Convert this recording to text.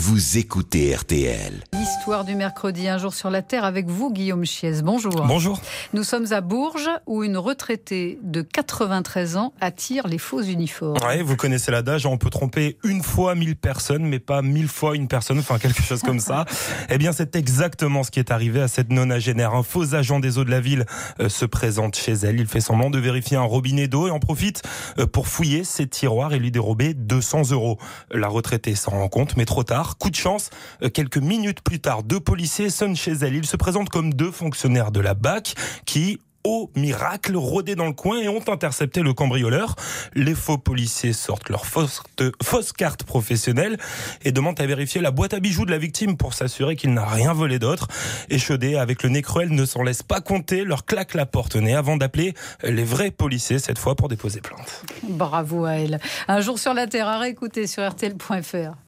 vous écoutez RTL. L'histoire du mercredi, un jour sur la Terre avec vous, Guillaume Chiez. Bonjour. Bonjour. Nous sommes à Bourges où une retraitée de 93 ans attire les faux uniformes. Ouais, vous connaissez l'adage, on peut tromper une fois 1000 personnes, mais pas 1000 fois une personne, enfin quelque chose comme ça. Eh bien, c'est exactement ce qui est arrivé à cette nonagénaire. Un faux agent des eaux de la ville se présente chez elle. Il fait semblant de vérifier un robinet d'eau et en profite pour fouiller ses tiroirs et lui dérober 200 €. La retraitée s'en rend compte, mais trop tard. Coup de chance, quelques minutes plus tard, 2 policiers sonnent chez elle. Ils se présentent comme 2 fonctionnaires de la BAC qui, au miracle, rôdaient dans le coin et ont intercepté le cambrioleur. Les faux policiers sortent leur fausse carte professionnelle et demandent à vérifier la boîte à bijoux de la victime pour s'assurer qu'il n'a rien volé d'autre. Échaudés, avec le nez creux, elle ne s'en laisse pas compter, leur claque la porte au nez avant d'appeler les vrais policiers, cette fois pour déposer plainte. Bravo à elle. Un jour sur la Terre à réécouter sur RTL.fr.